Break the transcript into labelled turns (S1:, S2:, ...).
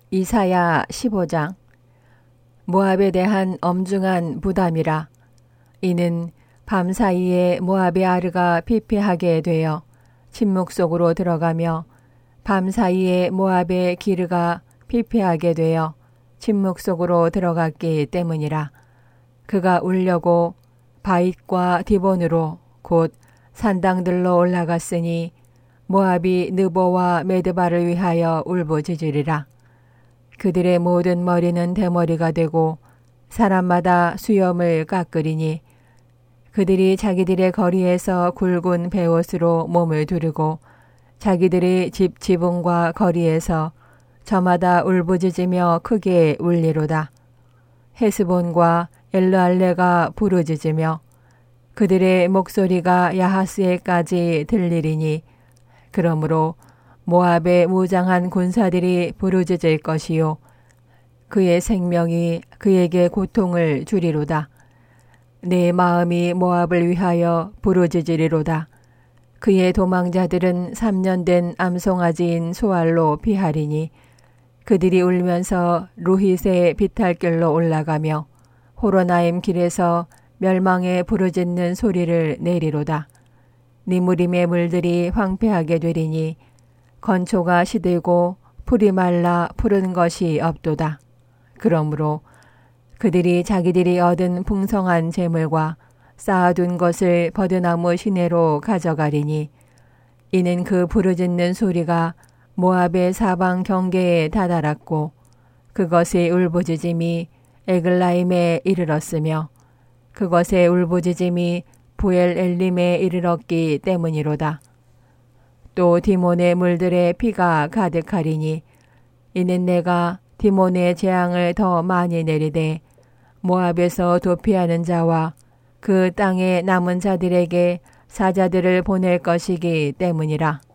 S1: 이사야 15장. 모압에 대한 엄중한 부담이라. 이는 밤사이에 모압의 아르가 피폐하게 되어 침묵 속으로 들어가며 밤사이에 모압의 기르가 피폐하게 되어 침묵 속으로 들어갔기 때문이라. 그가 울려고 바잇과 디본으로 곧 산당들로 올라갔으니 모압이 느보와 메드바를 위하여 울부짖으리라. 그들의 모든 머리는 대머리가 되고 사람마다 수염을 깎으리니 그들이 자기들의 거리에서 굵은 베옷으로 몸을 두르고 자기들의 집 지붕과 거리에서 저마다 울부짖으며 크게 울리로다. 헤스본과 엘르알레가 부르짖으며 그들의 목소리가 야하스에까지 들리리니 그러므로 모압의 무장한 군사들이 부르짖을 것이요 그의 생명이 그에게 고통을 주리로다. 내 마음이 모압을 위하여 부르짖으리로다. 그의 도망자들은 3년 된 암송아지인 소알로 피하리니 그들이 울면서 루힛의 비탈길로 올라가며 호로나임 길에서 멸망에 부르짖는 소리를 내리로다. 니무림의 물들이 황폐하게 되리니 건초가 시들고 풀이 말라 푸른 것이 없도다. 그러므로 그들이 자기들이 얻은 풍성한 재물과 쌓아둔 것을 버드나무 시내로 가져가리니 이는 그 부르짖는 소리가 모압의 사방 경계에 다다랐고 그것의 울부짖음이 에글라임에 이르렀으며 그것의 울부짖음이 부엘 엘림에 이르렀기 때문이로다. 또 디몬의 물들의 피가 가득하리니 이는 내가 디몬의 재앙을 더 많이 내리되 모압에서 도피하는 자와 그 땅의 남은 자들에게 사자들을 보낼 것이기 때문이라.